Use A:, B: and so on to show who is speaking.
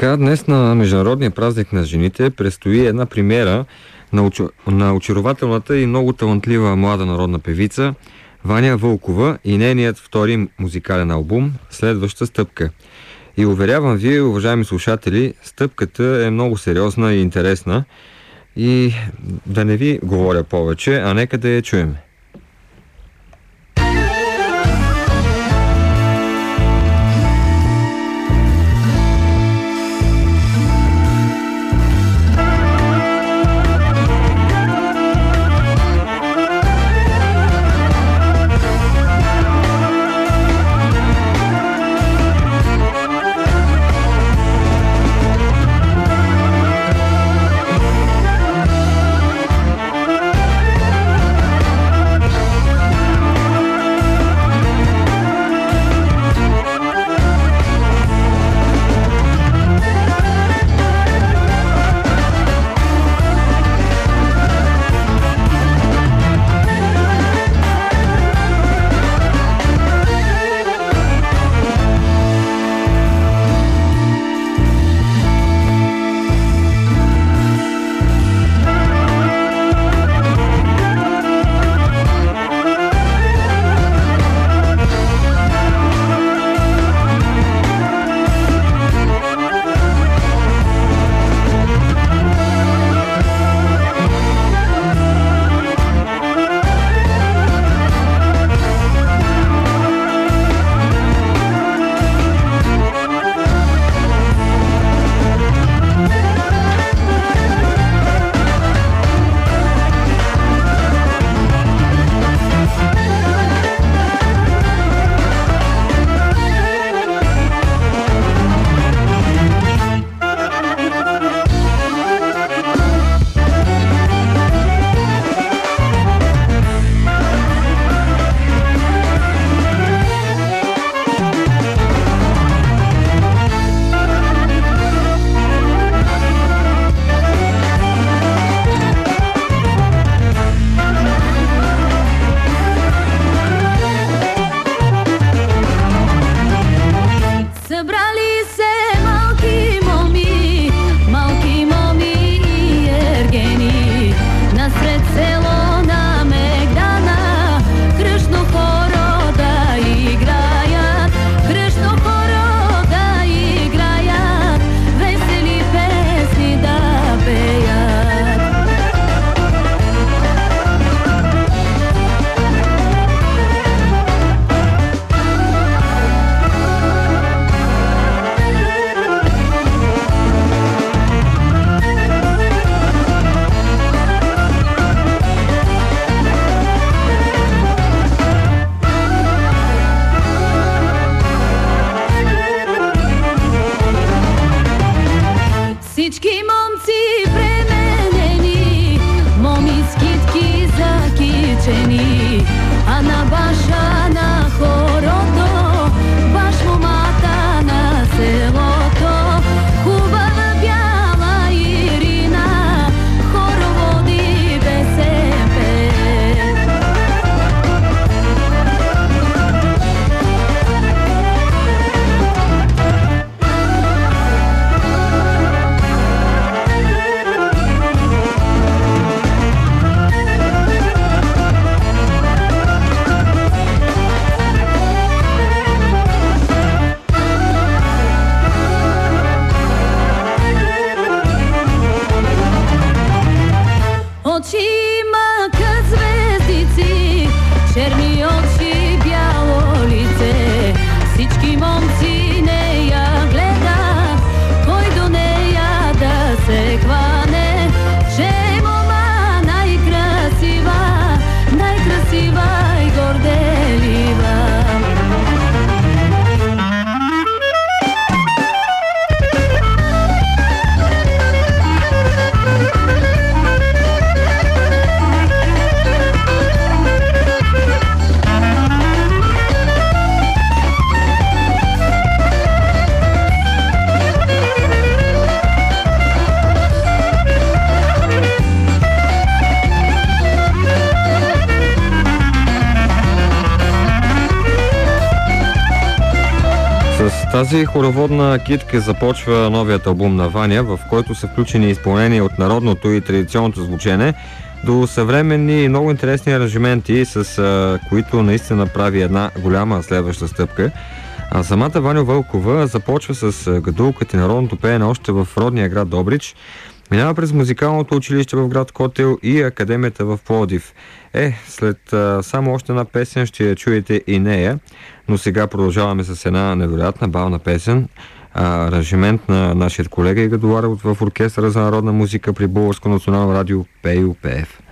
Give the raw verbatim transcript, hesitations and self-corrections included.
A: Така, днес на Международния празник на жените предстои една премиера на, очу... на очарователната и много талантлива млада народна певица Ваня Вълкова и нейният втори музикален албум "Следваща стъпка". И уверявам ви, уважаеми слушатели, стъпката е много сериозна и интересна. И да не ви говоря повече, а нека да я чуем. тази хороводна китка започва новият албум на Ваня, в който са включени изпълнения от народното и традиционното звучене до съвременни и много интересни аранжименти, с а, които наистина прави една голяма следваща стъпка. А самата Ваня Вълкова започва с гадулката и народното пеене още в родния град Добрич, минава през музикалното училище в град Котел и академията в Пловдив. Е, след а, само още една песен ще я чуете и нея, но сега продължаваме с една невероятна бавна песен, а, аранжимент на нашия колега и гадулар в оркестъра за народна музика при Българско национално радио Пейо Пеев.